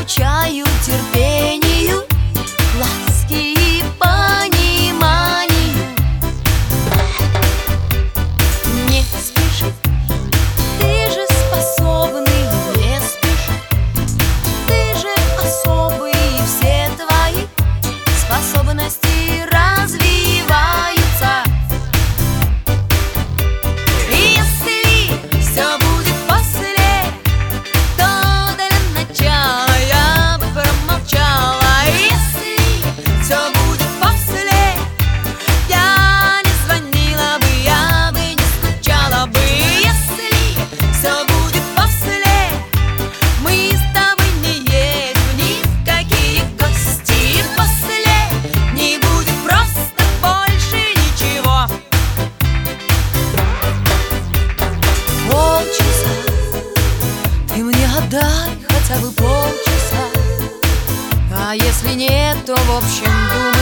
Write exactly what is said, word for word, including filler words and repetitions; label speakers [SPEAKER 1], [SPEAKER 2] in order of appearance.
[SPEAKER 1] обучаю терпению, ласке и пониманию. Не спеши, ты же способный, не спеши, ты же особый, и все твои способности развиваются. И если все будет после, то для начала я бы промолчала. Если все будет после, я не звонила бы, я бы не скучала бы. Если все будет после, мы с тобой не едем ни в какие гости. После не будет просто больше ничего. Полчаса ты мне отдай, хотя бы полчаса. А если нет, то в общем думай.